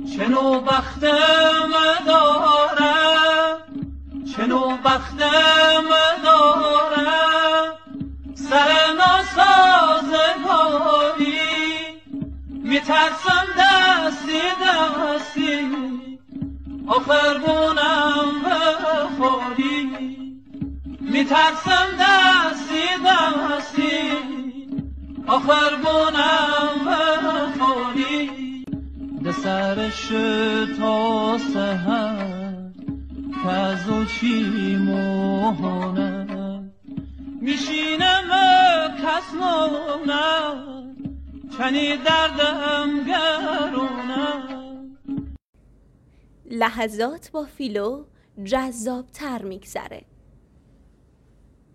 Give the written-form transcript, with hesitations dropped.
چنو بختم دارم، چنو بختم دارم، سر ناسازگاری میترسم دستی دستی آخر بونم بخوری، میترسم دستی دستی آخر بونم بخوری. ده سرش تا سهر که از او چی مهانه میشینم کس مونم چنی دردم گرونم. لحظات با فیلو جذاب‌تر میگذره.